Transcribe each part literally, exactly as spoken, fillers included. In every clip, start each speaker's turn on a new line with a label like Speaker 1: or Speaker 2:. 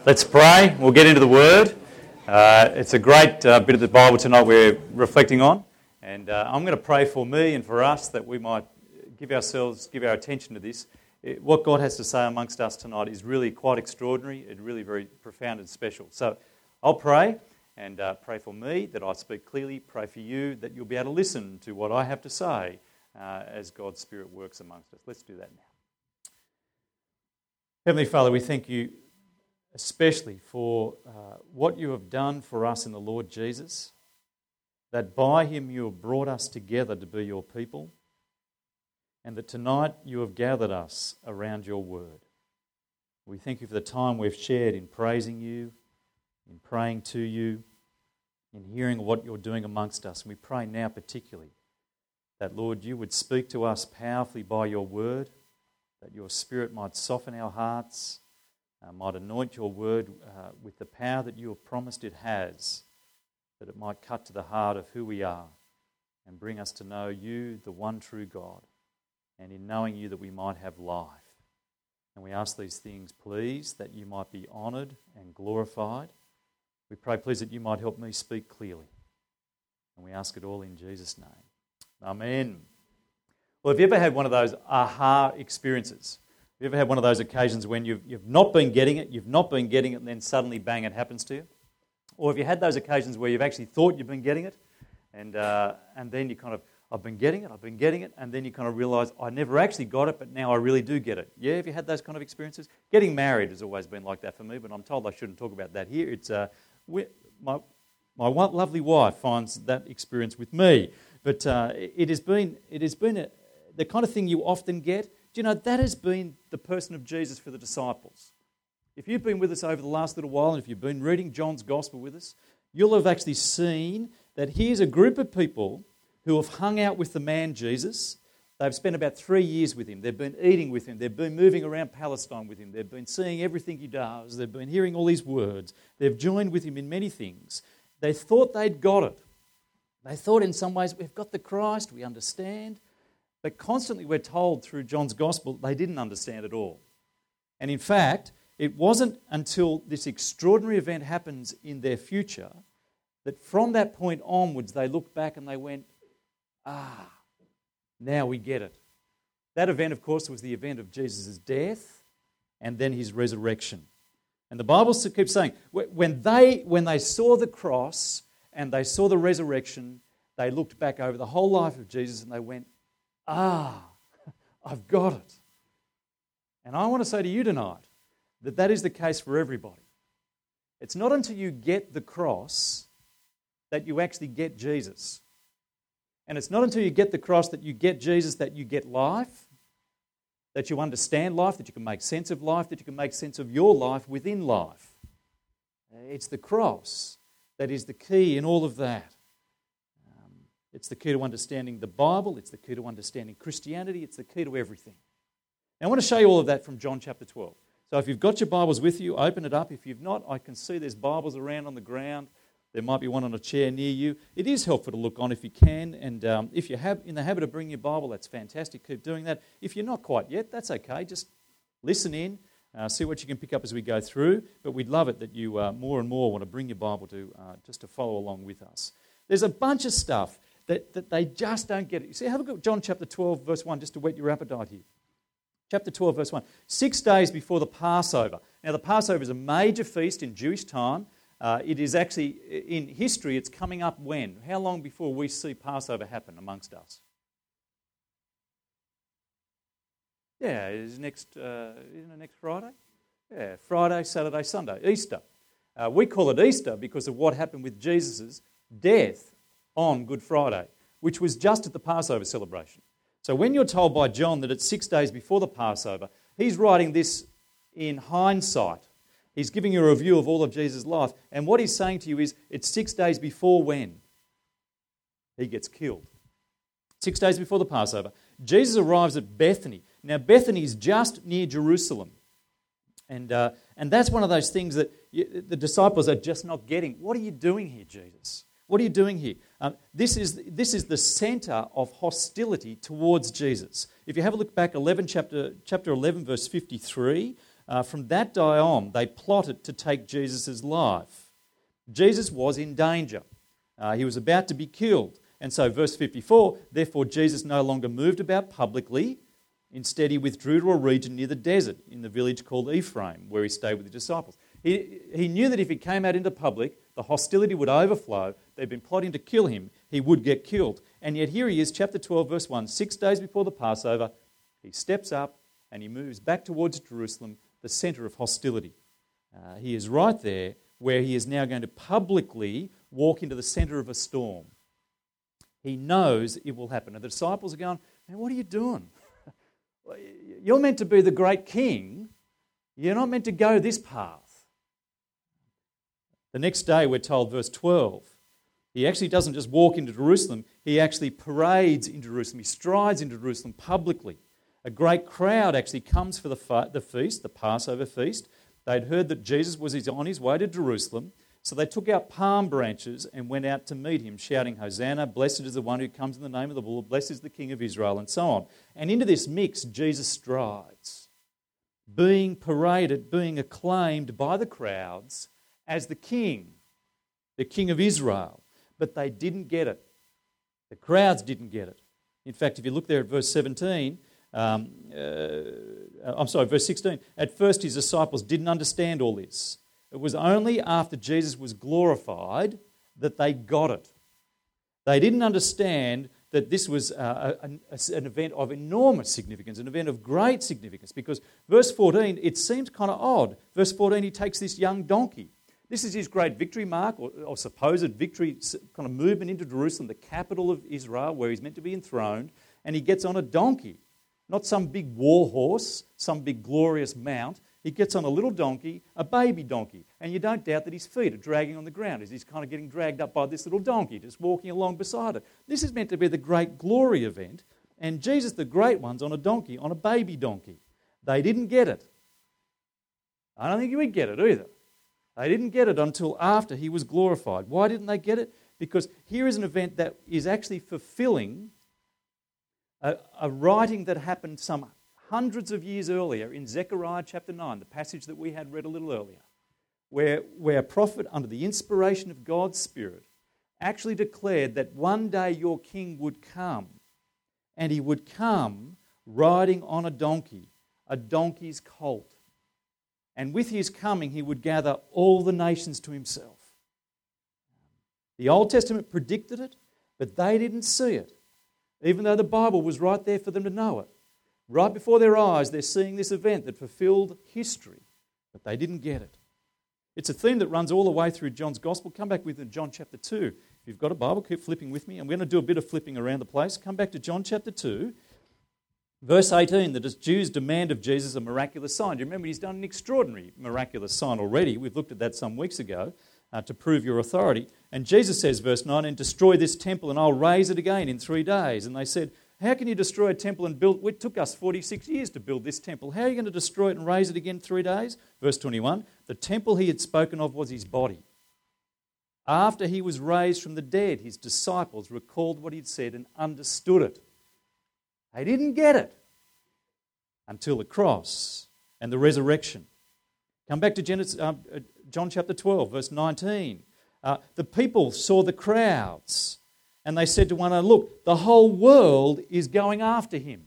Speaker 1: Let's pray. We'll get into the Word. Uh, it's a great uh, bit of the Bible tonight we're reflecting on. And uh, I'm going to pray for me and for us that we might give ourselves, give our attention to this. It, what God has to say amongst us tonight is really quite extraordinary and really very profound and special. So I'll pray and uh, pray for me that I speak clearly. Pray for you that you'll be able to listen to what I have to say uh, as God's Spirit works amongst us. Let's do that now. Heavenly Father, we thank you especially for uh, what you have done for us in the Lord Jesus, that by him you have brought us together to be your people, and that tonight you have gathered us around your word. We thank you for the time we've shared in praising you, in praying to you, in hearing what you're doing amongst us. And we pray now particularly that, Lord, you would speak to us powerfully by your word, that your Spirit might soften our hearts, Uh, might anoint your word uh, with the power that you have promised it has, that it might cut to the heart of who we are and bring us to know you, the one true God, and in knowing you that we might have life. And we ask these things, please, that you might be honoured and glorified. We pray, please, that you might help me speak clearly. And we ask it all in Jesus' name. Amen. Well, have you ever had one of those aha experiences? Have you ever had one of those occasions when you've, you've not been getting it, you've not been getting it, and then suddenly, bang, it happens to you? Or have you had those occasions where you've actually thought you've been getting it, and uh, and then you kind of, I've been getting it, I've been getting it, and then you kind of realise, I never actually got it, but now I really do get it. Yeah, have you had those kind of experiences? Getting married has always been like that for me, but I'm told I shouldn't talk about that here. It's uh, my my one lovely wife finds that experience with me, but uh, it has been it has been a, the kind of thing you often get. You know, that has been the person of Jesus for the disciples. If you've been with us over the last little while, and if you've been reading John's Gospel with us, you'll have actually seen that here's a group of people who have hung out with the man Jesus. They've spent about three years with him. They've been eating with him. They've been moving around Palestine with him. They've been seeing everything he does. They've been hearing all his words. They've joined with him in many things. They thought they'd got it. They thought in some ways, we've got the Christ, we understand. But constantly we're told through John's Gospel they didn't understand at all. And in fact, it wasn't until this extraordinary event happens in their future that from that point onwards they looked back and they went, ah, now we get it. That event, of course, was the event of Jesus' death and then his resurrection. And the Bible keeps saying, when they, when they saw the cross and they saw the resurrection, they looked back over the whole life of Jesus and they went, ah, I've got it. And I want to say to you tonight that that is the case for everybody. It's not until you get the cross that you actually get Jesus. And it's not until you get the cross that you get Jesus that you get life, that you understand life, that you can make sense of life, that you can make sense of your life within life. It's the cross that is the key in all of that. It's the key to understanding the Bible. It's the key to understanding Christianity. It's the key to everything. Now, I want to show you all of that from John chapter twelve. So if you've got your Bibles with you, open it up. If you've not, I can see there's Bibles around on the ground. There might be one on a chair near you. It is helpful to look on if you can. And um, if you're in the habit of bringing your Bible, that's fantastic. Keep doing that. If you're not quite yet, that's okay. Just listen in. Uh, see what you can pick up as we go through. But we'd love it that you uh, more and more want to bring your Bible to uh, just to follow along with us. There's a bunch of stuff That, that they just don't get it. You see, have a look at John chapter twelve, verse one, just to whet your appetite here. Chapter twelve, verse one. Six days before the Passover. Now, the Passover is a major feast in Jewish time. Uh, it is actually, in history, it's coming up when? How long before we see Passover happen amongst us? Yeah, it is next, uh, isn't it next Friday? Yeah, Friday, Saturday, Sunday, Easter. Uh, we call it Easter because of what happened with Jesus' death on Good Friday, which was just at the Passover celebration. So when you're told by John that it's six days before the Passover, he's writing this in hindsight. He's giving you a review of all of Jesus' life. And what he's saying to you is, it's six days before when? He gets killed. Six days before the Passover. Jesus arrives at Bethany. Now, Bethany is just near Jerusalem. And, uh, and that's one of those things that you, the disciples are just not getting. What are you doing here, Jesus? What are you doing here? Um, this is this is the centre of hostility towards Jesus. If you have a look back, eleven chapter chapter eleven, verse fifty-three, uh, from that day on, they plotted to take Jesus' life. Jesus was in danger. Uh, he was about to be killed. And so verse fifty-four, therefore Jesus no longer moved about publicly. Instead, he withdrew to a region near the desert in the village called Ephraim, where he stayed with the disciples. He, he knew that if he came out into public, the hostility would overflow. They'd been plotting to kill him. He would get killed. And yet here he is, chapter twelve, verse one, six days before the Passover, he steps up and he moves back towards Jerusalem, the centre of hostility. Uh, he is right there where he is now going to publicly walk into the centre of a storm. He knows it will happen. And the disciples are going, man, what are you doing? You're meant to be the great king. You're not meant to go this path. The next day, we're told, verse twelve, he actually doesn't just walk into Jerusalem, he actually parades in Jerusalem. He strides into Jerusalem publicly. A great crowd actually comes for the, fa- the feast, the Passover feast. They'd heard that Jesus was on his way to Jerusalem, so they took out palm branches and went out to meet him, shouting, Hosanna, blessed is the one who comes in the name of the Lord, blessed is the King of Israel, and so on. And into this mix, Jesus strides, being paraded, being acclaimed by the crowds as the King, the King of Israel. But they didn't get it. The crowds didn't get it. In fact, if you look there at verse seventeen, um, uh, I'm sorry, verse sixteen, at first his disciples didn't understand all this. It was only after Jesus was glorified that they got it. They didn't understand that this was uh, an, an event of enormous significance, an event of great significance, because verse fourteen, it seems kind of odd. Verse fourteen, he takes this young donkey. This is his great victory mark, or, or supposed victory kind of movement into Jerusalem, the capital of Israel, where he's meant to be enthroned, and he gets on a donkey. Not some big war horse, some big glorious mount. He gets on a little donkey, a baby donkey, and you don't doubt that his feet are dragging on the ground as he's kind of getting dragged up by this little donkey, just walking along beside it. This is meant to be the great glory event, and Jesus, the great one's on a donkey, on a baby donkey. They didn't get it. I don't think you would get it either. They didn't get it until after he was glorified. Why didn't they get it? Because here is an event that is actually fulfilling a, a writing that happened some hundreds of years earlier in Zechariah chapter nine, the passage that we had read a little earlier, where, where a prophet under the inspiration of God's Spirit actually declared that one day your king would come, and he would come riding on a donkey, a donkey's colt. And with his coming, he would gather all the nations to himself. The Old Testament predicted it, but they didn't see it, even though the Bible was right there for them to know it. Right before their eyes, they're seeing this event that fulfilled history, but they didn't get it. It's a theme that runs all the way through John's Gospel. Come back with John chapter two. If you've got a Bible, keep flipping with me. I'm going to do a bit of flipping around the place. Come back to John chapter two. Verse eighteen, the Jews demand of Jesus a miraculous sign. Do you remember he's done an extraordinary miraculous sign already? We've looked at that some weeks ago uh, to prove your authority. And Jesus says, verse nine, and destroy this temple and I'll raise it again in three days. And they said, how can you destroy a temple and build? It took us forty-six years to build this temple. How are you going to destroy it and raise it again in three days? Verse twenty-one, the temple he had spoken of was his body. After he was raised from the dead, his disciples recalled what he'd said and understood it. They didn't get it until the cross and the resurrection. Come back to Genesis, uh, John chapter twelve, verse nineteen. Uh, the people saw the crowds and they said to one another, look, the whole world is going after him.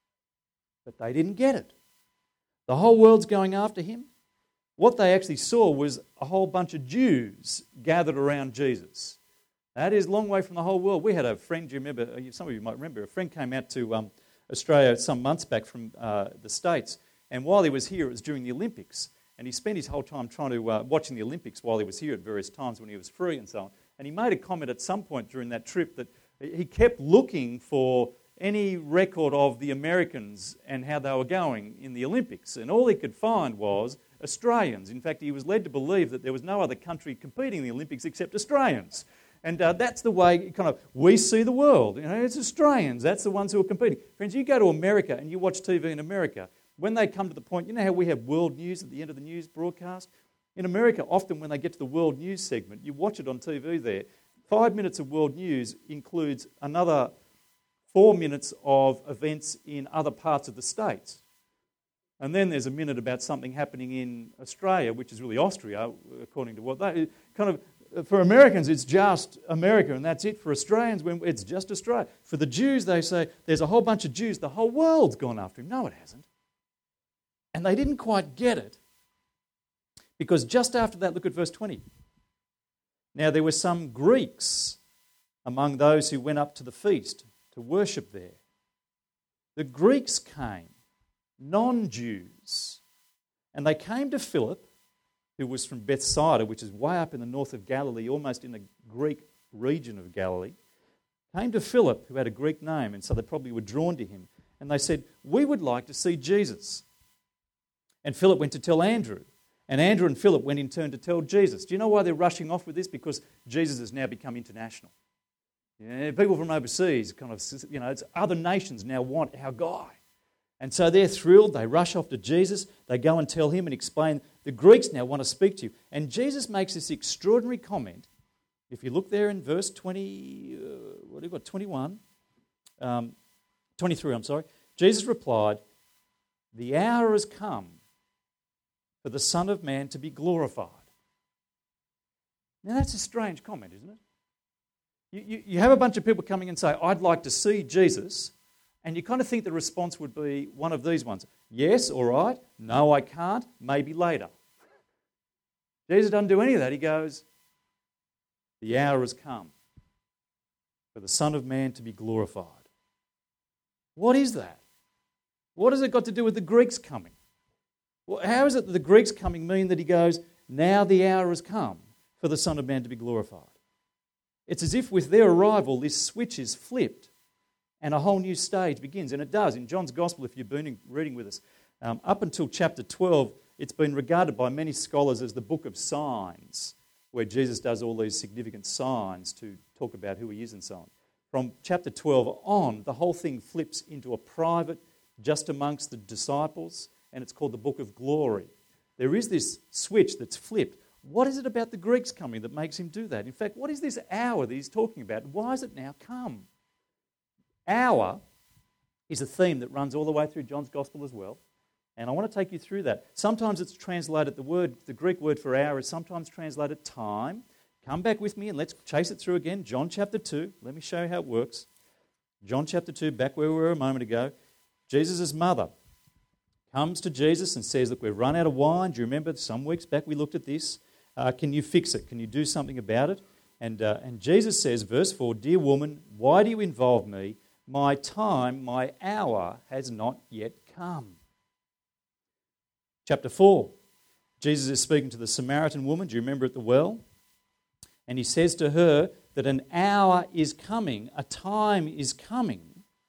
Speaker 1: But they didn't get it. The whole world's going after him. What they actually saw was a whole bunch of Jews gathered around Jesus. That is a long way from the whole world. We had a friend, do you remember, some of you might remember, a friend came out to um, Australia some months back from uh, the States, and while he was here, it was during the Olympics, and he spent his whole time trying to uh, watching the Olympics while he was here at various times when he was free and so on. And he made a comment at some point during that trip that he kept looking for any record of the Americans and how they were going in the Olympics, and all he could find was Australians. In fact, he was led to believe that there was no other country competing in the Olympics except Australians. And uh, that's the way kind of we see the world. You know, it's Australians. That's the ones who are competing. Friends, you go to America and you watch T V in America. When they come to the point, you know how we have world news at the end of the news broadcast? In America, often when they get to the world news segment, you watch it on T V there. Five minutes of world news includes another four minutes of events in other parts of the States. And then there's a minute about something happening in Australia, which is really Austria, according to what they... Kind of, for Americans, it's just America, and that's it. For Australians, when it's just Australia. For the Jews, they say, there's a whole bunch of Jews, the whole world's gone after him. No, it hasn't. And they didn't quite get it, because just after that, look at verse twenty. Now there were some Greeks among those who went up to the feast to worship there. The Greeks came, non-Jews, and they came to Philip, who was from Bethsaida, which is way up in the north of Galilee, almost in the Greek region of Galilee, came to Philip, who had a Greek name, and so they probably were drawn to him, and they said, we would like to see Jesus. And Philip went to tell Andrew, and Andrew and Philip went in turn to tell Jesus. Do you know why they're rushing off with this? Because Jesus has now become international. Yeah, people from overseas, kind of, you know, it's other nations now want our guy. And so they're thrilled, they rush off to Jesus, they go and tell him and explain, the Greeks now want to speak to you. And Jesus makes this extraordinary comment. If you look there in verse twenty, uh, what have you got, twenty-one, um, twenty-three, I'm sorry. Jesus replied, the hour has come for the Son of Man to be glorified. Now that's a strange comment, isn't it? You, you, you have a bunch of people coming and say, I'd like to see Jesus, and you kind of think the response would be one of these ones. Yes, all right. No, I can't. Maybe later. Jesus doesn't do any of that. He goes, the hour has come for the Son of Man to be glorified. What is that? What has it got to do with the Greeks coming? Well, how is it that the Greeks coming mean that he goes, now the hour has come for the Son of Man to be glorified? It's as if with their arrival this switch is flipped and a whole new stage begins. And it does. In John's Gospel, if you've been reading with us, um, up until chapter twelve, it's been regarded by many scholars as the book of signs, where Jesus does all these significant signs to talk about who he is and so on. From chapter twelve on, the whole thing flips into a private, just amongst the disciples, and it's called the book of glory. There is this switch that's flipped. What is it about the Greeks coming that makes him do that? In fact, what is this hour that he's talking about? Why has it now come? Hour is a theme that runs all the way through John's Gospel as well, and I want to take you through that. Sometimes it's translated, the word, the Greek word for hour is sometimes translated time. Come back with me and let's chase it through again. John chapter two, let me show you how it works. John chapter two, back where we were a moment ago. Jesus' mother comes to Jesus and says, look, we've run out of wine. Do you remember some weeks back we looked at this? Uh, can you fix it? Can you do something about it? And, uh, and Jesus says, verse four, dear woman, why do you involve me? My time, my hour has not yet come. Chapter four, Jesus is speaking to the Samaritan woman. Do you remember at the well? And he says to her that an hour is coming, a time is coming,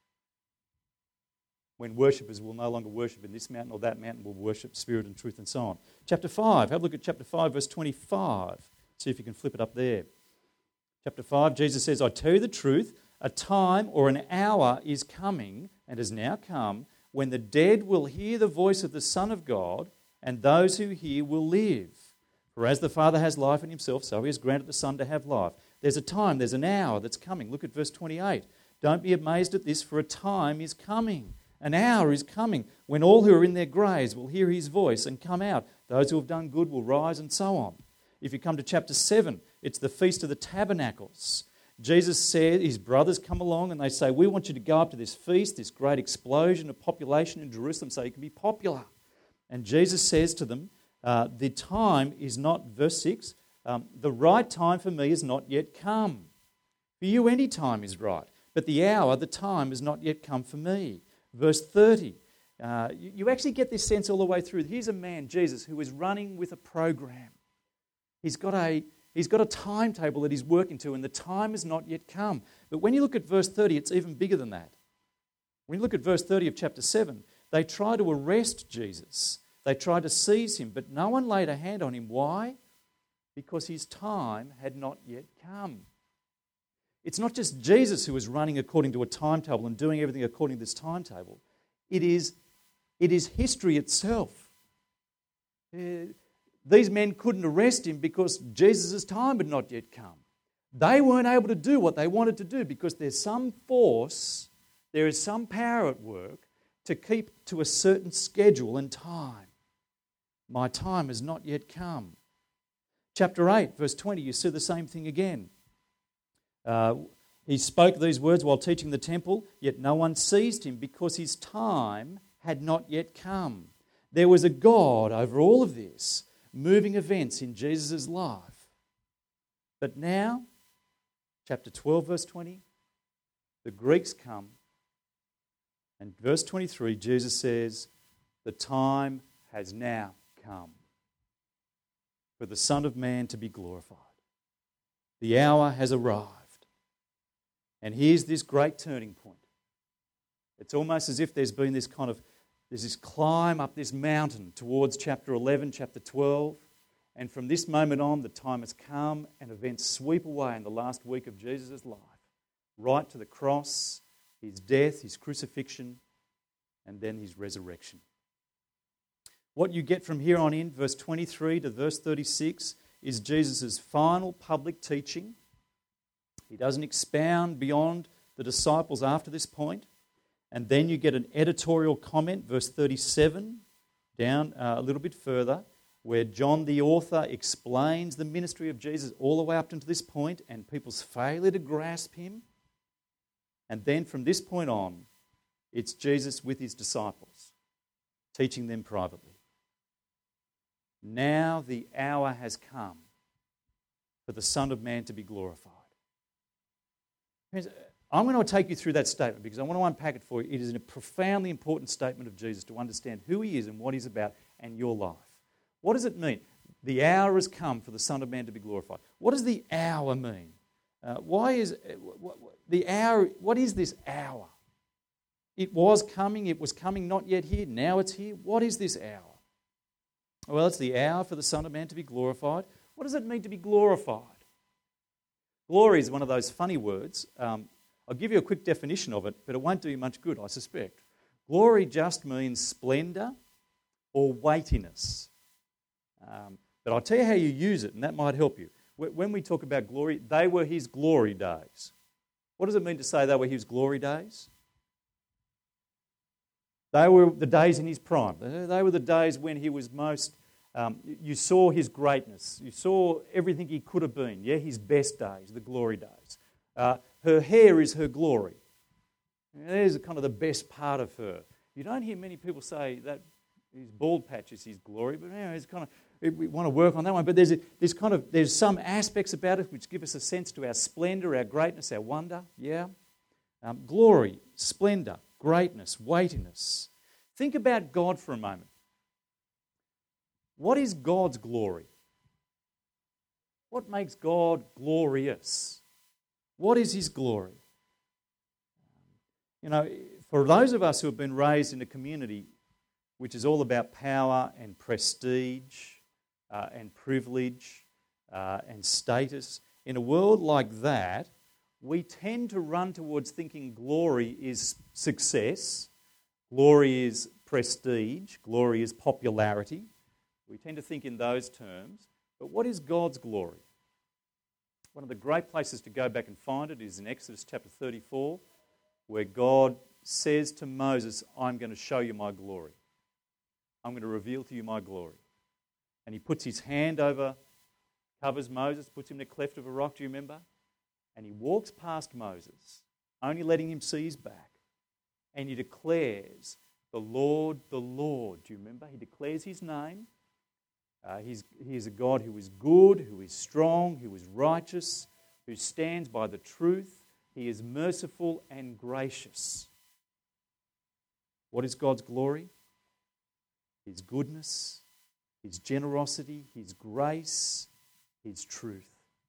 Speaker 1: when worshippers will no longer worship in this mountain or that mountain, will worship spirit and truth and so on. Chapter five, have a look at chapter five, verse twenty-five. See if you can flip it up there. Chapter five, Jesus says, I tell you the truth, a time or an hour is coming and has now come when the dead will hear the voice of the Son of God, and those who hear will live. For as the Father has life in himself, so he has granted the Son to have life. There's a time, there's an hour that's coming. Look at verse twenty-eight. Don't be amazed at this, for a time is coming. An hour is coming when all who are in their graves will hear his voice and come out. Those who have done good will rise and so on. If you come to chapter seven, it's the Feast of the Tabernacles. Jesus said, his brothers come along and they say, we want you to go up to this feast, this great explosion of population in Jerusalem so you can be popular. And Jesus says to them, uh, the time is not, verse six, um, the right time for me is not yet come. For you any time is right, but the hour, the time has not yet come for me. Verse thirty, uh, you, you actually get this sense all the way through. Here's a man, Jesus, who is running with a program. He's got a, he's got a timetable that he's working to, and the time has not yet come. But when you look at verse thirty, it's even bigger than that. When you look at verse thirty of chapter seven, they try to arrest Jesus. They try to seize him, but no one laid a hand on him. Why? Because his time had not yet come. It's not just Jesus who is running according to a timetable and doing everything according to this timetable. It is, it is history itself. Uh, these men couldn't arrest him because Jesus' time had not yet come. They weren't able to do what they wanted to do because there's some force, there is some power at work to keep to a certain schedule and time. My time has not yet come. Chapter eight, verse twenty, you see the same thing again. Uh, he spoke these words while teaching the temple, yet no one seized him because his time had not yet come. There was a God over all of this, moving events in Jesus' life. But now, chapter twelve, verse twenty, the Greeks come, and verse twenty-three, Jesus says, the time has now come for the Son of Man to be glorified. The hour has arrived. And here's this great turning point. It's almost as if there's been this kind of, there's this climb up this mountain towards chapter eleven, chapter twelve, and from this moment on, the time has come and events sweep away in the last week of Jesus' life, right to the cross, his death, his crucifixion, and then his resurrection. What you get from here on in, verse twenty-three to verse thirty-six, is Jesus' final public teaching. He doesn't expound beyond the disciples after this point. And then you get an editorial comment, verse thirty-seven, down uh, a little bit further, where John the author explains the ministry of Jesus all the way up to this point and people's failure to grasp him. And then from this point on, it's Jesus with his disciples, teaching them privately. Now the hour has come for the Son of Man to be glorified. I'm going to take you through that statement because I want to unpack it for you. It is a profoundly important statement of Jesus to understand who he is and what he's about and your life. What does it mean? The hour has come for the Son of Man to be glorified. What does the hour mean? Uh, why is what, what, the hour? What is this hour? It was coming. It was coming, not yet here. Now it's here. What is this hour? Well, it's the hour for the Son of Man to be glorified. What does it mean to be glorified? Glory is one of those funny words. Um, I'll give you a quick definition of it, but it won't do you much good, I suspect. Glory just means splendour or weightiness. Um, but I'll tell you how you use it, and that might help you. When we talk about glory, they were his glory days. What does it mean to say they were his glory days? They were the days in his prime. They were the days when he was most... Um, you saw his greatness. You saw everything he could have been. Yeah, his best days, the glory days. Uh, her hair is her glory. There's kind of the best part of her. You don't hear many people say that his bald patch is his glory, but you know, it's kind of, we want to work on that one. But there's a, there's kind of there's some aspects about it which give us a sense to our splendour, our greatness, our wonder. Yeah, um, glory, splendour, greatness, weightiness. Think about God for a moment. What is God's glory? What makes God glorious? What is his glory? You know, for those of us who have been raised in a community which is all about power and prestige uh, and privilege uh, and status, in a world like that, we tend to run towards thinking glory is success, glory is prestige, glory is popularity. We tend to think in those terms. But what is God's glory? One of the great places to go back and find it is in Exodus chapter thirty-four, where God says to Moses, I'm going to show you my glory. I'm going to reveal to you my glory. And he puts his hand over, covers Moses, puts him in a cleft of a rock, do you remember? And he walks past Moses, only letting him see his back. And he declares, the Lord, the Lord. Do you remember? He declares his name. Uh, he's, he is a God who is good, who is strong, who is righteous, who stands by the truth. He is merciful and gracious. What is God's glory? His goodness, his generosity, his grace, his truth.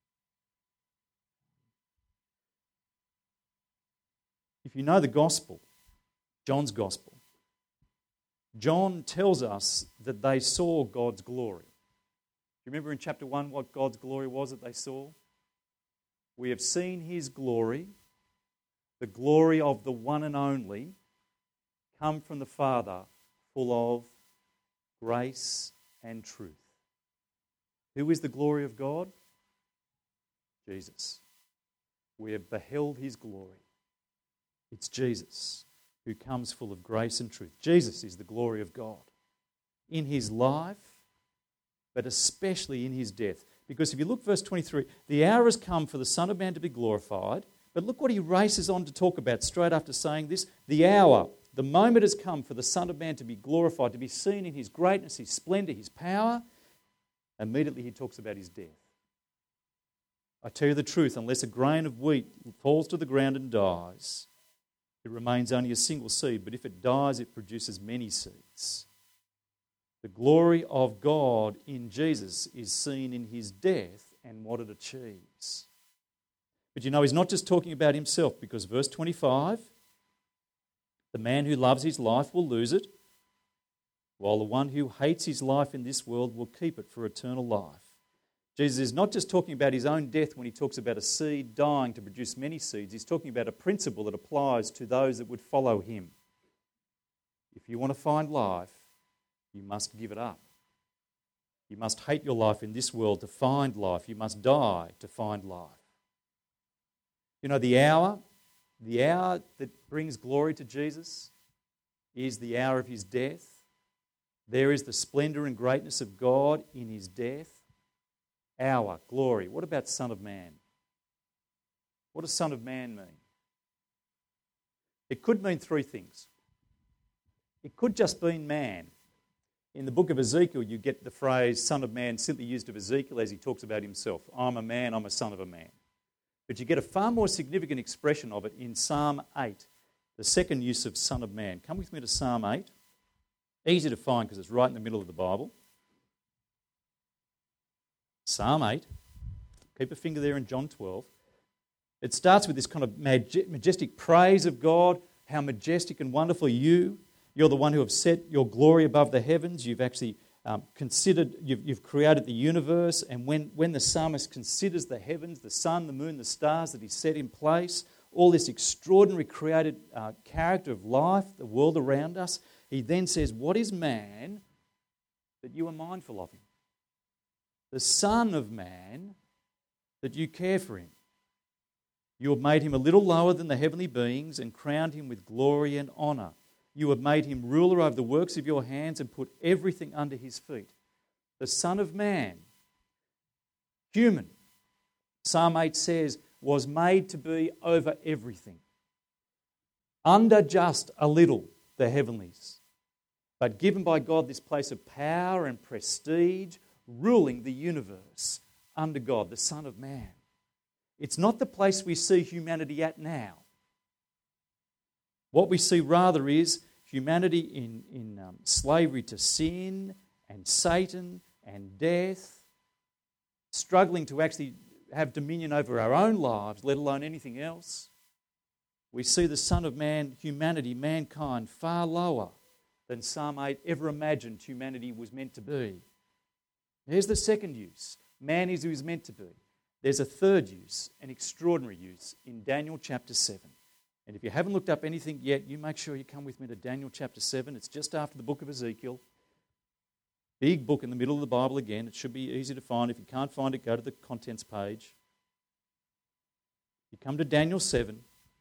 Speaker 1: If you know the gospel, John's gospel, John tells us that they saw God's glory. Do you remember in chapter one what God's glory was that they saw? We have seen his glory, the glory of the one and only, come from the Father, full of grace and truth. Who is the glory of God? Jesus. We have beheld his glory. It's Jesus. who comes full of grace and truth. Jesus is the glory of God in his life, but especially in his death. Because if you look verse twenty-three, the hour has come for the Son of Man to be glorified. But look what he races on to talk about straight after saying this. The hour, the moment has come for the Son of Man to be glorified, to be seen in his greatness, his splendour, his power. Immediately he talks about his death. I tell you the truth, unless a grain of wheat falls to the ground and dies, it remains only a single seed, but if it dies, it produces many seeds. The glory of God in Jesus is seen in his death and what it achieves. But you know, he's not just talking about himself, because verse twenty-five, the man who loves his life will lose it, while the one who hates his life in this world will keep it for eternal life. Jesus is not just talking about his own death when he talks about a seed dying to produce many seeds. He's talking about a principle that applies to those that would follow him. If you want to find life, you must give it up. You must hate your life in this world to find life. You must die to find life. You know, the hour, the hour that brings glory to Jesus is the hour of his death. There is the splendour and greatness of God in his death. Hour, glory. What about Son of Man? What does Son of Man mean? It could mean three things. It could just mean man. In the book of Ezekiel, you get the phrase Son of Man simply used of Ezekiel as he talks about himself. I'm a man, I'm a son of a man. But you get a far more significant expression of it in Psalm eight, the second use of Son of Man. Come with me to Psalm eight. Easy to find because it's right in the middle of the Bible. Psalm eight. Keep a finger there in John twelve. It starts with this kind of majestic praise of God. How majestic and wonderful are you. You're the one who have set your glory above the heavens. You've actually um, considered, you've, you've created the universe. And when, when the psalmist considers the heavens, the sun, the moon, the stars that he set in place, all this extraordinary created uh, character of life, the world around us, he then says, what is man that you are mindful of him? The Son of Man that you care for him. You have made him a little lower than the heavenly beings and crowned him with glory and honour. You have made him ruler over the works of your hands and put everything under his feet. The Son of Man, human, Psalm eight says, was made to be over everything. Under just a little, the heavenlies. But given by God this place of power and prestige, ruling the universe under God, the Son of Man. It's not the place we see humanity at now. What we see rather is humanity in, in um, slavery to sin and Satan and death, struggling to actually have dominion over our own lives, let alone anything else. We see the Son of Man, humanity, mankind, far lower than Psalm eight ever imagined humanity was meant to be. Here's the second use. Man is who he's meant to be. There's a third use, an extraordinary use, in Daniel chapter seven. And if you haven't looked up anything yet, you make sure you come with me to Daniel chapter seven. It's just after the book of Ezekiel. Big book in the middle of the Bible again. It should be easy to find. If you can't find it, go to the contents page. You come to Daniel seven,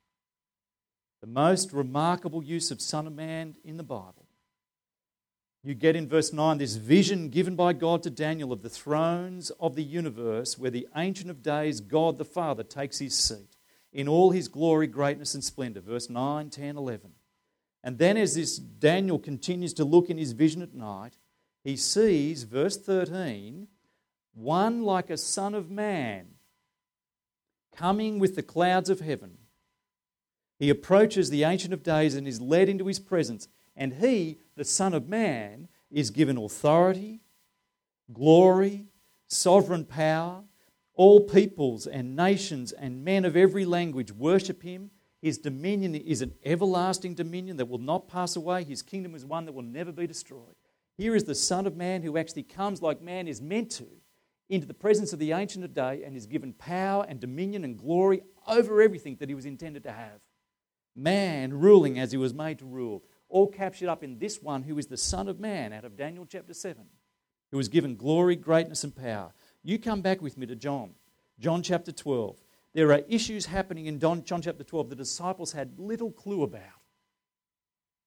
Speaker 1: the most remarkable use of Son of Man in the Bible. You get in verse nine this vision given by God to Daniel of the thrones of the universe where the Ancient of Days, God the Father, takes his seat in all his glory, greatness and splendour. Verse nine, ten, eleven. And then as this Daniel continues to look in his vision at night, he sees, verse thirteen, one like a son of man coming with the clouds of heaven. He approaches the Ancient of Days and is led into his presence. And he, the Son of Man, is given authority, glory, sovereign power. All peoples and nations and men of every language worship him. His dominion is an everlasting dominion that will not pass away. His kingdom is one that will never be destroyed. Here is the Son of Man who actually comes like man is meant to into the presence of the Ancient of Day and is given power and dominion and glory over everything that he was intended to have. Man ruling as he was made to rule. All captured up in this one who is the Son of Man out of Daniel chapter seven, who was given glory, greatness and power. You come back with me to John, John chapter twelve. There are issues happening in John chapter twelve the disciples had little clue about.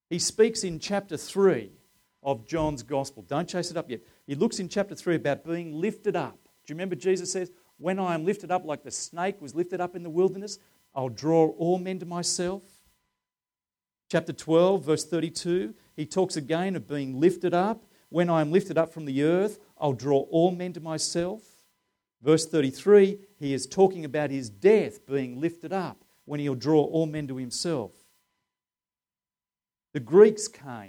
Speaker 1: He speaks in chapter three of John's Gospel. Don't chase it up yet. He looks in chapter three about being lifted up. Do you remember Jesus says, when I am lifted up like the snake was lifted up in the wilderness, I'll draw all men to myself. Chapter twelve, verse thirty-two, he talks again of being lifted up. When I am lifted up from the earth, I'll draw all men to myself. Verse thirty-three, he is talking about his death being lifted up when he'll draw all men to himself. The Greeks came.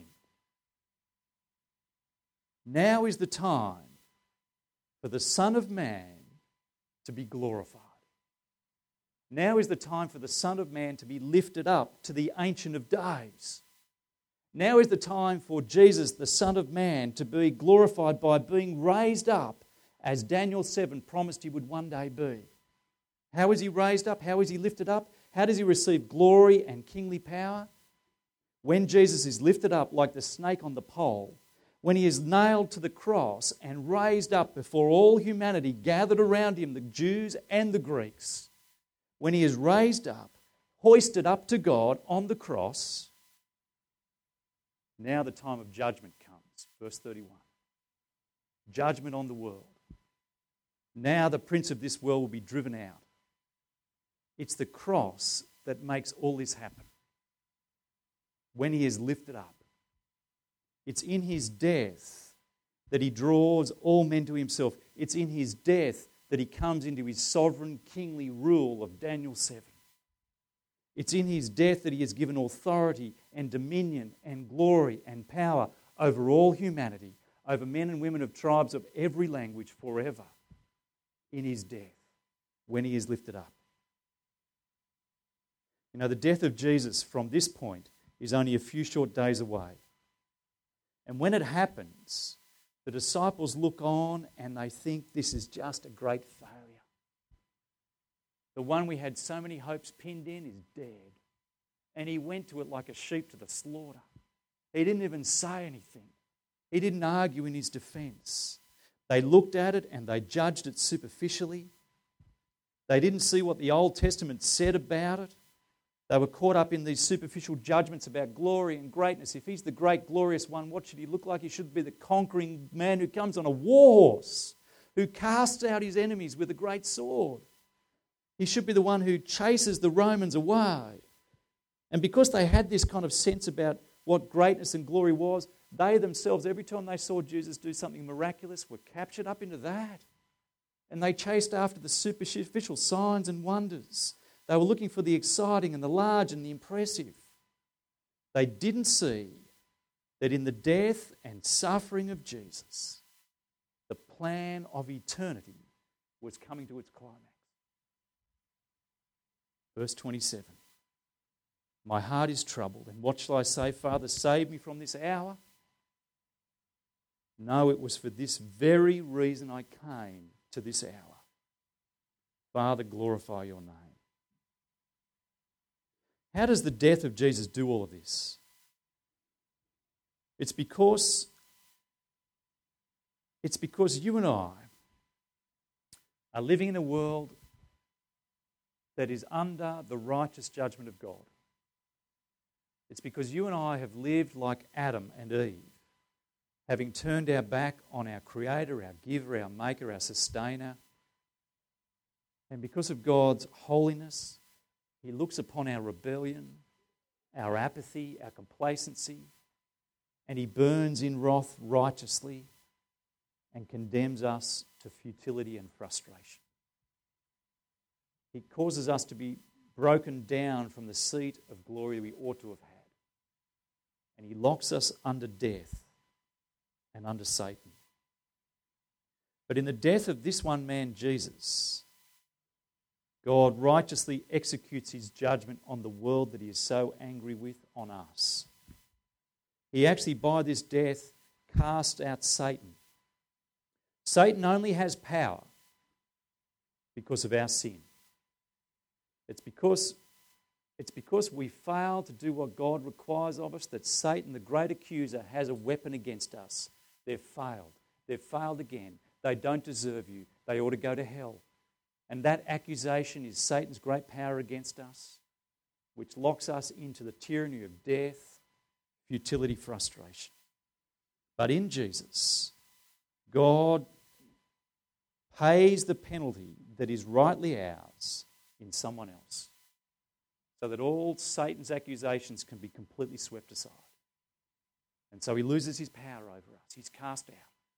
Speaker 1: Now is the time for the Son of Man to be glorified. Now is the time for the Son of Man to be lifted up to the Ancient of Days. Now is the time for Jesus, the Son of Man, to be glorified by being raised up as Daniel seven promised he would one day be. How is he raised up? How is he lifted up? How does he receive glory and kingly power? When Jesus is lifted up like the snake on the pole, when he is nailed to the cross and raised up before all humanity gathered around him, the Jews and the Greeks, when he is raised up, hoisted up to God on the cross, now the time of judgment comes. Verse thirty-one. Judgment on the world. Now the prince of this world will be driven out. It's the cross that makes all this happen. When he is lifted up. It's in his death that he draws all men to himself. It's in his death that he comes into his sovereign kingly rule of Daniel seven. It's in his death that he is given authority and dominion and glory and power over all humanity, over men and women of tribes of every language forever. In his death, when he is lifted up. You know, the death of Jesus from this point is only a few short days away. And when it happens, the disciples look on and they think this is just a great failure. The one we had so many hopes pinned in is dead. And he went to it like a sheep to the slaughter. He didn't even say anything. He didn't argue in his defense. They looked at it and they judged it superficially. They didn't see what the Old Testament said about it. They were caught up in these superficial judgments about glory and greatness. If he's the great, glorious one, what should he look like? He should be the conquering man who comes on a war horse, who casts out his enemies with a great sword. He should be the one who chases the Romans away. And because they had this kind of sense about what greatness and glory was, they themselves, every time they saw Jesus do something miraculous, were captured up into that. And they chased after the superficial signs and wonders. They were looking for the exciting and the large and the impressive. They didn't see that in the death and suffering of Jesus, the plan of eternity was coming to its climax. Verse twenty-seven. My heart is troubled, and what shall I say? Father, save me from this hour? No, it was for this very reason I came to this hour. Father, glorify your name. How does the death of Jesus do all of this? It's because, it's because you and I are living in a world that is under the righteous judgment of God. It's because you and I have lived like Adam and Eve, having turned our back on our Creator, our Giver, our Maker, our Sustainer. And because of God's holiness, He looks upon our rebellion, our apathy, our complacency, and He burns in wrath righteously and condemns us to futility and frustration. He causes us to be broken down from the seat of glory we ought to have had. And He locks us under death and under Satan. But in the death of this one man, Jesus, God righteously executes His judgment on the world that He is so angry with on us. He actually, by this death, cast out Satan. Satan only has power because of our sin. It's because, it's because we fail to do what God requires of us that Satan, the great accuser, has a weapon against us. They've failed. They've failed again. They don't deserve you. They ought to go to hell. And that accusation is Satan's great power against us, which locks us into the tyranny of death, futility, frustration. But in Jesus, God pays the penalty that is rightly ours in someone else, so that all Satan's accusations can be completely swept aside. And so he loses his power over us. He's cast out.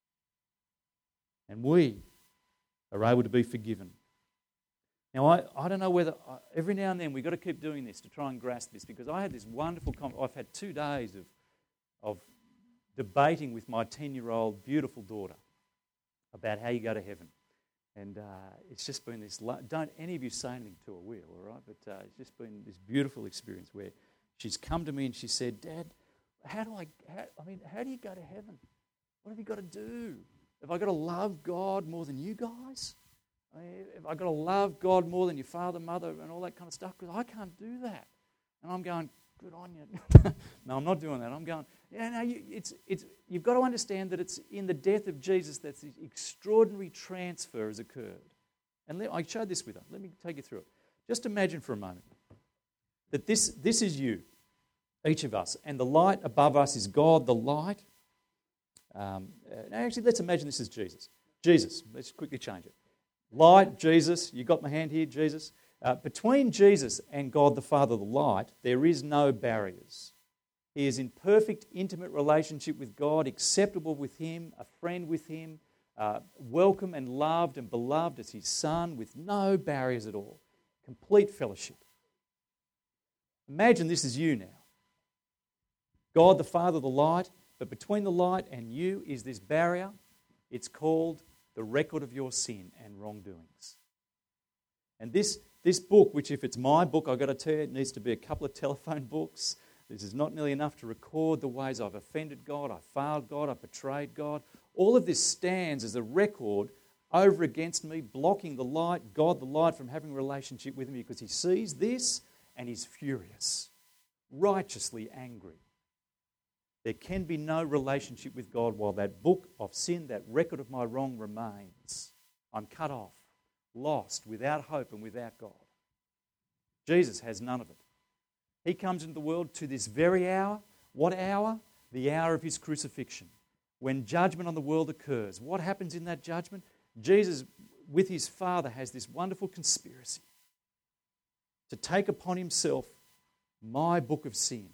Speaker 1: And we are able to be forgiven. Now, I, I don't know whether, uh, every now and then we've got to keep doing this to try and grasp this, because I had this wonderful, con- I've had two days of, of debating with my ten-year-old beautiful daughter about how you go to heaven. And uh, it's just been this, lo- don't any of you say anything to her, will, all right? But uh, it's just been this beautiful experience where she's come to me and she said, Dad, how do I, how, I mean, how do you go to heaven? What have you got to do? Have I got to love God more than you guys? I mean, have I got to love God more than your father, mother, and all that kind of stuff? Because I can't do that. And I'm going, good on you. No, I'm not doing that. I'm going, yeah, no, you, it's, it's, you've got to understand that it's in the death of Jesus that this extraordinary transfer has occurred. And let, I showed this with her. Let me take you through it. Just imagine for a moment that this, this is you, each of us, and the light above us is God, the light. Um, uh, actually, let's imagine this is Jesus. Jesus, let's quickly change it. Light, Jesus, you got my hand here, Jesus. Uh, between Jesus and God the Father, the light, there is no barriers. He is in perfect, intimate relationship with God, acceptable with Him, a friend with Him, uh, welcome and loved and beloved as His Son, with no barriers at all. Complete fellowship. Imagine this is you now. God the Father, the light, but between the light and you is this barrier. It's called the record of your sin and wrongdoings. And this, this book, which if it's my book, I've got to tell you, it needs to be a couple of telephone books. This is not nearly enough to record the ways I've offended God, I've failed God, I've betrayed God. All of this stands as a record over against me, blocking the light, God the light, from having a relationship with me, because He sees this and He's furious, righteously angry. There can be no relationship with God while that book of sin, that record of my wrong remains. I'm cut off, lost, without hope and without God. Jesus has none of it. He comes into the world to this very hour. What hour? The hour of His crucifixion. When judgment on the world occurs. What happens in that judgment? Jesus, with His Father, has this wonderful conspiracy to take upon Himself my book of sin,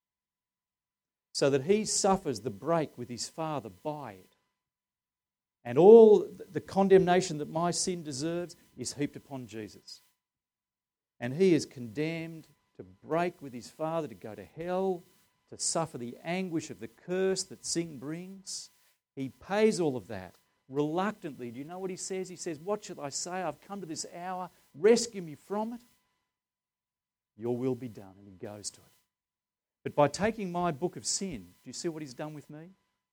Speaker 1: so that He suffers the break with His Father by it. And all the condemnation that my sin deserves is heaped upon Jesus. And He is condemned to break with His Father, to go to hell, to suffer the anguish of the curse that sin brings. He pays all of that reluctantly. Do you know what He says? He says, what should I say? I've come to this hour. Rescue me from it. Your will be done. And He goes to it. But by taking my book of sin, do you see what He's done with me?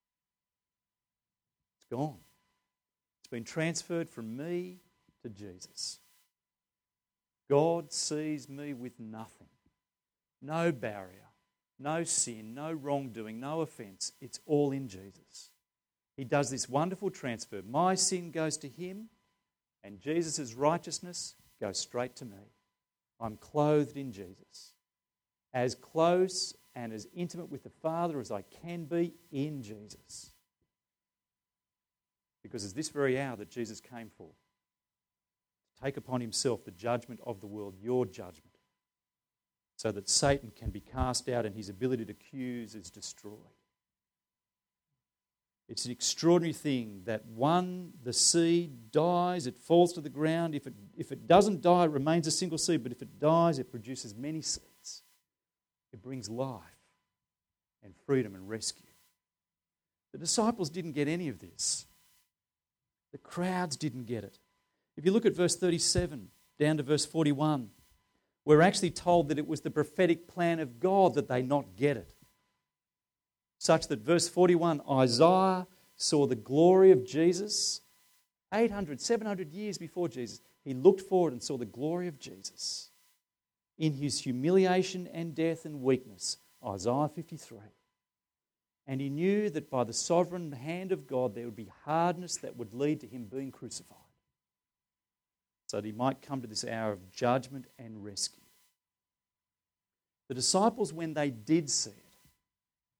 Speaker 1: It's gone. It's been transferred from me to Jesus. God sees me with nothing. No barrier, no sin, no wrongdoing, no offence. It's all in Jesus. He does this wonderful transfer. My sin goes to Him, and Jesus' righteousness goes straight to me. I'm clothed in Jesus. As close and as intimate with the Father as I can be in Jesus. Because it's this very hour that Jesus came for. To take upon Himself the judgment of the world, your judgment, so that Satan can be cast out and his ability to accuse is destroyed. It's an extraordinary thing that one, the seed dies, it falls to the ground. If it, if it doesn't die, it remains a single seed, but if it dies, it produces many seeds. It brings life and freedom and rescue. The disciples didn't get any of this. The crowds didn't get it. If you look at verse thirty-seven down to verse forty-one, we're actually told that it was the prophetic plan of God that they not get it. Such that verse forty-one, Isaiah saw the glory of Jesus eight hundred, seven hundred years before Jesus. He looked forward and saw the glory of Jesus in His humiliation and death and weakness, Isaiah fifty-three. And he knew that by the sovereign hand of God there would be hardness that would lead to Him being crucified, so that He might come to this hour of judgment and rescue. The disciples, when they did see it,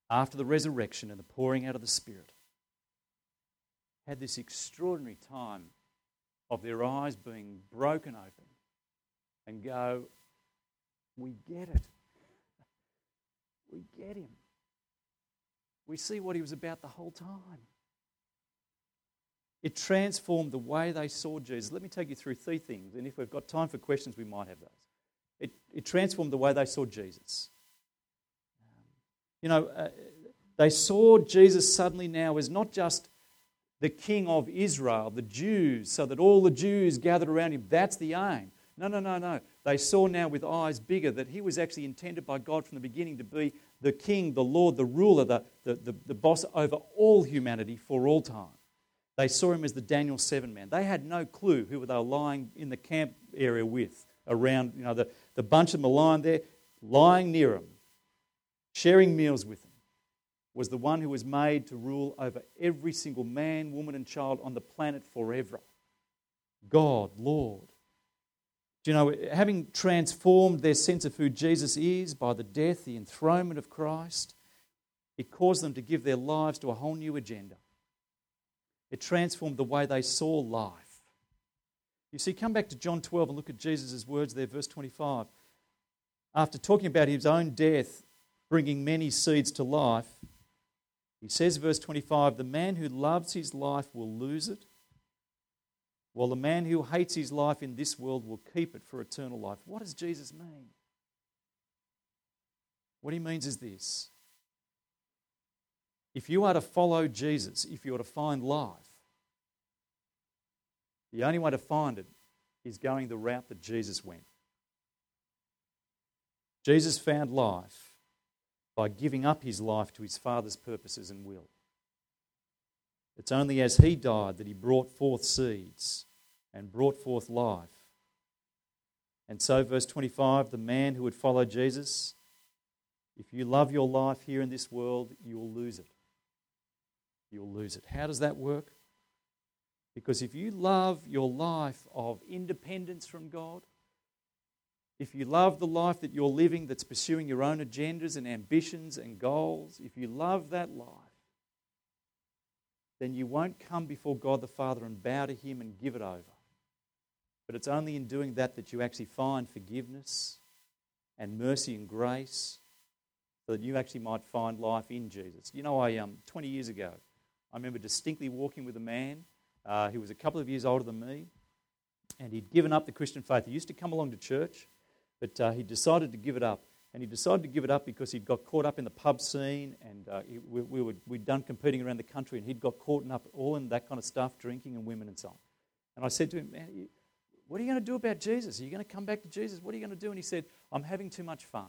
Speaker 1: after the resurrection and the pouring out of the Spirit, had this extraordinary time of their eyes being broken open and go, we get it. We get him. We see what he was about the whole time. It transformed the way they saw Jesus. Let me take you through three things, and if we've got time for questions, we might have those. It, it transformed the way they saw Jesus. You know, uh, they saw Jesus suddenly now as not just the King of Israel, the Jews, so that all the Jews gathered around him. That's the aim. No, no, no, no. They saw now with eyes bigger that he was actually intended by God from the beginning to be the King, the Lord, the ruler, the, the, the, the boss over all humanity for all time. They saw him as the Daniel seven man. They had no clue who they were lying in the camp area with, around, you know, the, the bunch of them were lying there, lying near him, sharing meals with him, was the one who was made to rule over every single man, woman and child on the planet forever. God, Lord. Do you know, having transformed their sense of who Jesus is by the death, the enthronement of Christ, it caused them to give their lives to a whole new agenda. It transformed the way they saw life. You see, come back to John twelve and look at Jesus' words there, verse twenty-five. After talking about his own death bringing many seeds to life, he says, verse twenty-five, the man who loves his life will lose it, while the man who hates his life in this world will keep it for eternal life. What does Jesus mean? What he means is this. If you are to follow Jesus, if you are to find life, the only way to find it is going the route that Jesus went. Jesus found life by giving up his life to his Father's purposes and will. It's only as he died that he brought forth seeds and brought forth life. And so, verse twenty-five, the man who would follow Jesus, if you love your life here in this world, you will lose it. You'll lose it. How does that work? Because if you love your life of independence from God, if you love the life that you're living that's pursuing your own agendas and ambitions and goals, if you love that life, then you won't come before God the Father and bow to him and give it over. But it's only in doing that that you actually find forgiveness and mercy and grace, so that you actually might find life in Jesus. You know, I um, twenty years ago, I remember distinctly walking with a man uh, who was a couple of years older than me, and he'd given up the Christian faith. He used to come along to church, but uh, he decided to give it up. And he decided to give it up because he'd got caught up in the pub scene, and uh, he, we, we were, we'd done competing around the country, and he'd got caught up all in that kind of stuff, drinking and women and so on. And I said to him, man, you, what are you going to do about Jesus? Are you going to come back to Jesus? What are you going to do? And he said, I'm having too much fun.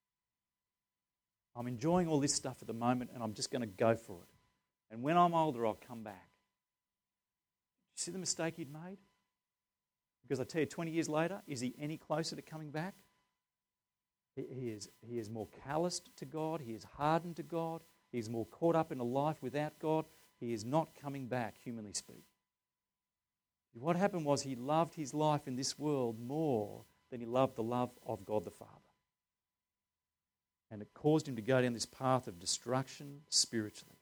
Speaker 1: I'm enjoying all this stuff at the moment, and I'm just going to go for it. And when I'm older, I'll come back. You see the mistake he'd made? Because I tell you, twenty years later, is he any closer to coming back? He, he, is, he is more calloused to God. He is hardened to God. He is more caught up in a life without God. He is not coming back, humanly speaking. What happened was he loved his life in this world more than he loved the love of God the Father. And it caused him to go down this path of destruction spiritually.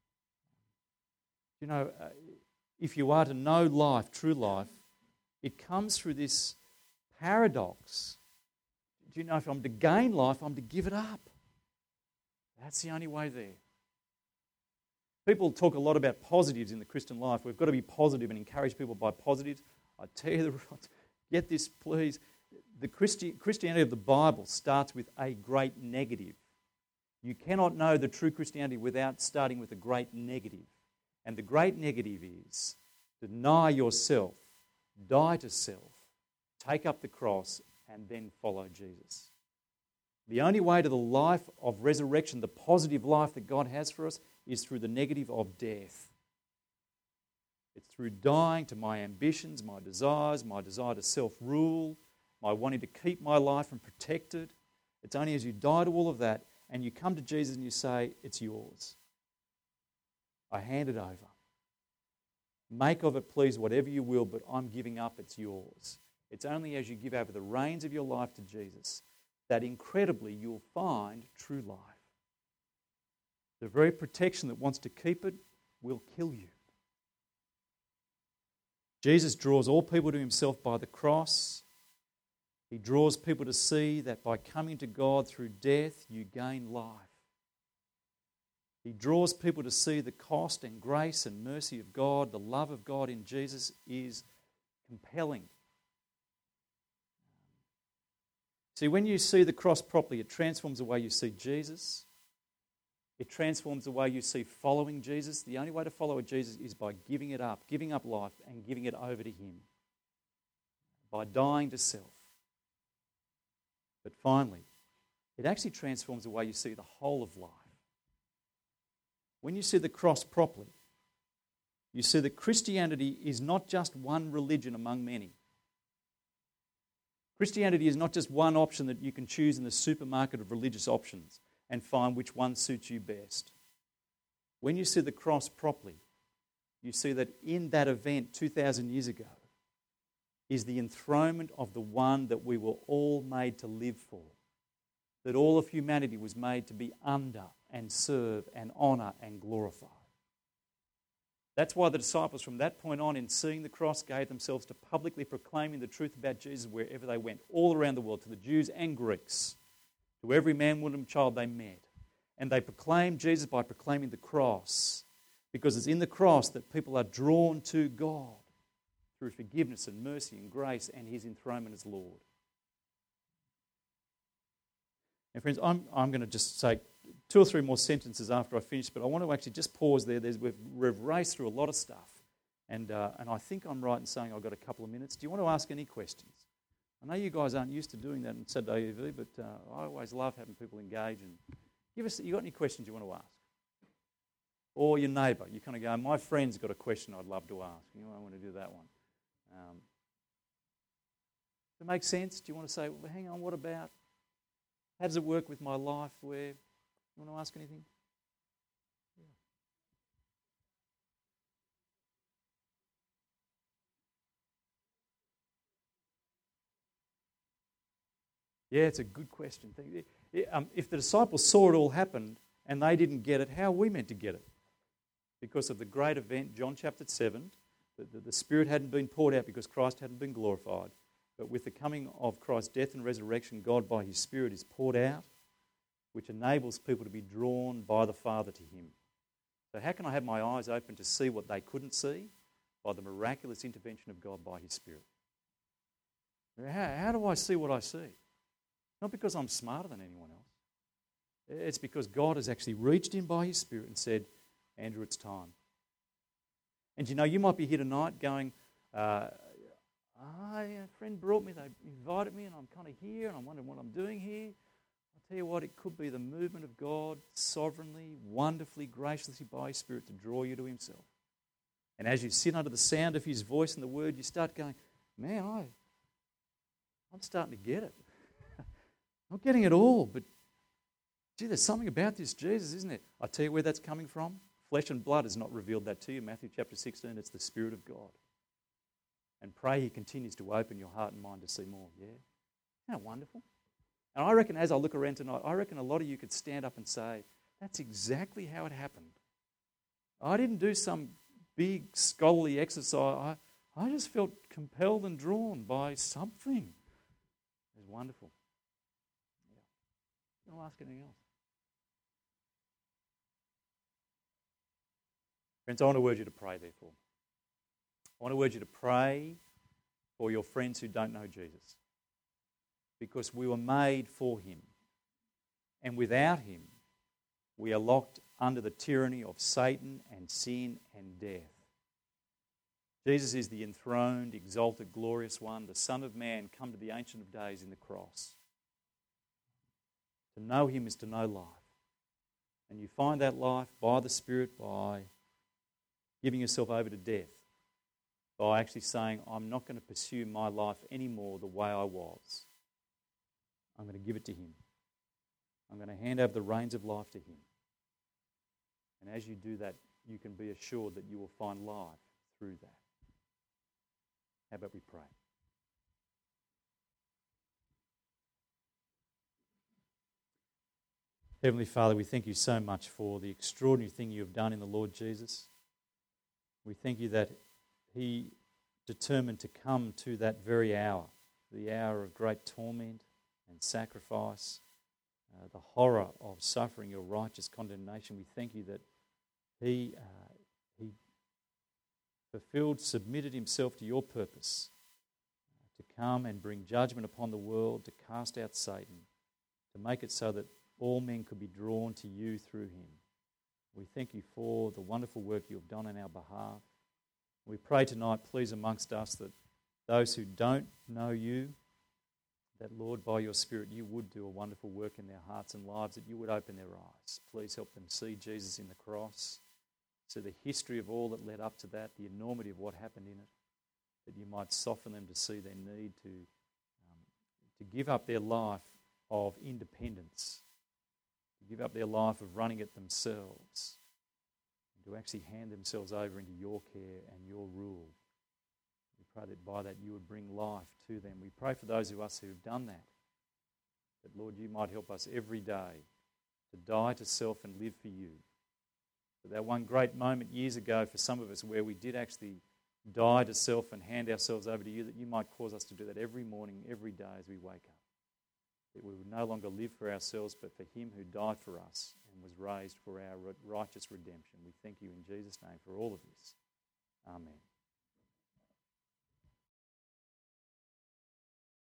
Speaker 1: You know, uh, if you are to know life, true life, it comes through this paradox. Do you know, if I'm to gain life, I'm to give it up. That's the only way there. People talk a lot about positives in the Christian life. We've got to be positive and encourage people by positives. I tell you the right, get this please. The Christi- Christianity of the Bible starts with a great negative. You cannot know the true Christianity without starting with a great negative. And the great negative is deny yourself, die to self, take up the cross, and then follow Jesus. The only way to the life of resurrection, the positive life that God has for us, is through the negative of death. It's through dying to my ambitions, my desires, my desire to self-rule, my wanting to keep my life and protect it. It's only as you die to all of that and you come to Jesus and you say, it's yours. I hand it over. Make of it, please, whatever you will, but I'm giving up, it's yours. It's only as you give over the reins of your life to Jesus that incredibly you'll find true life. The very protection that wants to keep it will kill you. Jesus draws all people to himself by the cross. He draws people to see that by coming to God through death, you gain life. He draws people to see the cost and grace and mercy of God. The love of God in Jesus is compelling. See, when you see the cross properly, it transforms the way you see Jesus. It transforms the way you see following Jesus. The only way to follow Jesus is by giving it up, giving up life and giving it over to him. By dying to self. But finally, it actually transforms the way you see the whole of life. When you see the cross properly, you see that Christianity is not just one religion among many. Christianity is not just one option that you can choose in the supermarket of religious options and find which one suits you best. When you see the cross properly, you see that in that event two thousand years ago is the enthronement of the one that we were all made to live for. That all of humanity was made to be under and serve and honour and glorify. That's why the disciples from that point on in seeing the cross gave themselves to publicly proclaiming the truth about Jesus wherever they went, all around the world, to the Jews and Greeks, to every man, woman and child they met. And they proclaimed Jesus by proclaiming the cross, because it's in the cross that people are drawn to God through forgiveness and mercy and grace and his enthronement as Lord. And friends, I'm, I'm going to just say two or three more sentences after I finish, but I want to actually just pause there. There's, we've, we've raced through a lot of stuff, and, uh, and I think I'm right in saying I've got a couple of minutes. Do you want to ask any questions? I know you guys aren't used to doing that in Saturday E V, but uh, I always love having people engage. And give us, you got any questions you want to ask? Or your neighbour, you kind of go, my friend's got a question I'd love to ask. You know, I want to do that one. Um, does it make sense? Do you want to say, well, hang on, what about? How does it work with my life? Where you want to ask anything? Yeah, it's a good question. If the disciples saw it all happen and they didn't get it, how are we meant to get it? Because of the great event, John chapter seven, the, the, the Spirit hadn't been poured out because Christ hadn't been glorified. But with the coming of Christ's death and resurrection, God by his Spirit is poured out, which enables people to be drawn by the Father to him. So how can I have my eyes open to see what they couldn't see? By the miraculous intervention of God by his Spirit. How, how do I see what I see? Not because I'm smarter than anyone else. It's because God has actually reached in by his Spirit and said, Andrew, it's time. And you know, you might be here tonight going, uh, oh, a friend brought me, they invited me, and I'm kind of here, and I'm wondering what I'm doing here. I'll tell you what, it could be the movement of God sovereignly, wonderfully, graciously by his Spirit to draw you to himself. And as you sit under the sound of his voice and the word, you start going, man, I, I'm starting to get it. Not getting it all, but gee, there's something about this Jesus, isn't it? I'll tell you where that's coming from. Flesh and blood has not revealed that to you. Matthew chapter sixteen, it's the Spirit of God. And pray he continues to open your heart and mind to see more, yeah? Isn't that wonderful? And I reckon as I look around tonight, I reckon a lot of you could stand up and say, that's exactly how it happened. I didn't do some big scholarly exercise. I, I just felt compelled and drawn by something. It's wonderful. Yeah. I'll ask anything else. Friends, I want to urge you to pray, therefore. I want to urge you to pray for your friends who don't know Jesus. Because we were made for him. And without him, we are locked under the tyranny of Satan and sin and death. Jesus is the enthroned, exalted, glorious one, the Son of Man, come to the Ancient of Days in the cross. To know him is to know life. And you find that life by the Spirit, by giving yourself over to death, by actually saying, I'm not going to pursue my life anymore the way I was. I'm going to give it to him. I'm going to hand over the reins of life to him. And as you do that, you can be assured that you will find life through that. How about we pray? Heavenly Father, we thank you so much for the extraordinary thing you have done in the Lord Jesus. We thank you that he determined to come to that very hour, the hour of great torment and sacrifice, uh, the horror of suffering your righteous condemnation. We thank you that he, uh, he fulfilled, submitted himself to your purpose, uh, to come and bring judgment upon the world, to cast out Satan, to make it so that all men could be drawn to you through him. We thank you for the wonderful work you have done on our behalf. We pray tonight, please, amongst us, that those who don't know you, that, Lord, by your Spirit, you would do a wonderful work in their hearts and lives, that you would open their eyes. Please help them see Jesus in the cross, see the history of all that led up to that, the enormity of what happened in it, that you might soften them to see their need to, um, to give up their life of independence, to give up their life of running it themselves, and to actually hand themselves over into your care and your rule. We pray that by that you would bring life to them. We pray for those of us who have done that, that, Lord, you might help us every day to die to self and live for you. For that one great moment years ago for some of us where we did actually die to self and hand ourselves over to you, that you might cause us to do that every morning, every day as we wake up. That we would no longer live for ourselves, but for him who died for us and was raised for our righteous redemption. We thank you in Jesus' name for all of this. Amen.